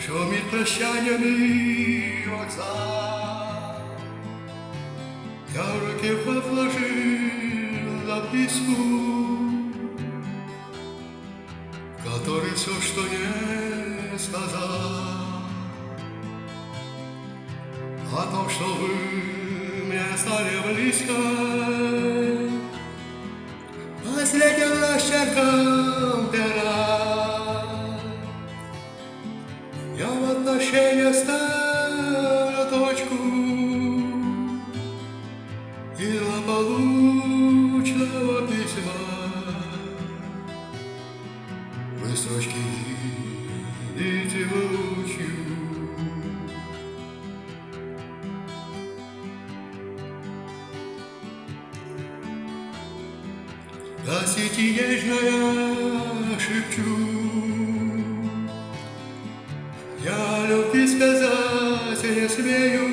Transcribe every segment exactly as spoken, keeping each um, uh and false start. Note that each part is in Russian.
Шумит прощаниями вокзал. Я в руке вложил записку, в которой все, что не сказал, о том, что вы мне стали близко, последним росчерком пера. Я в отношениях ставлю точку из злополучного письма. Вы строчки видите воочию. Гасите нежная, шепчу, я любви сказать не смею,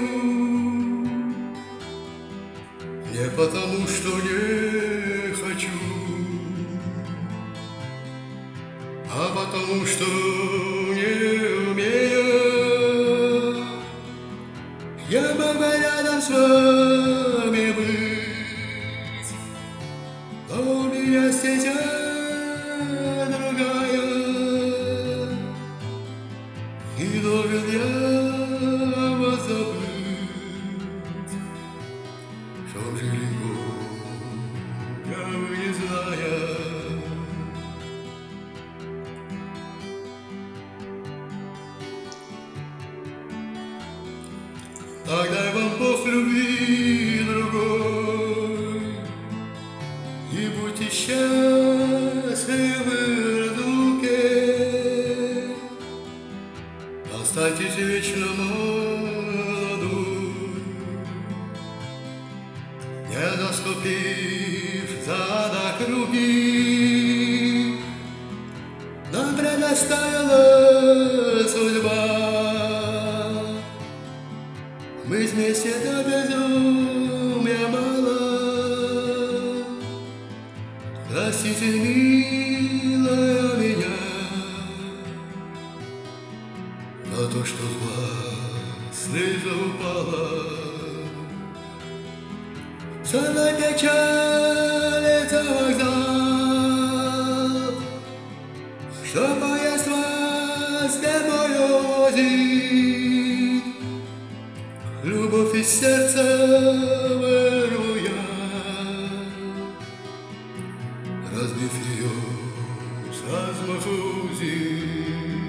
не потому, что не хочу, а потому, что не умею. Я могу рядом с вами быть, но у меня стезя другая, и должен я вас забыть, чтоб жили года, не зная. Тогда вам Бог любви другой, и будьте счастливы в разлуке. Останьтесь вечно молодой, не заступив за круги. Нам предоставила судьба, мы вместе до безумия мало. Простите, милая, меня за то, что с глаз слеза упала. Самая печаль — это вокзал, что поезд вас домой увозит. Любовь из сердца вырву я, разбив ее с размаху зим.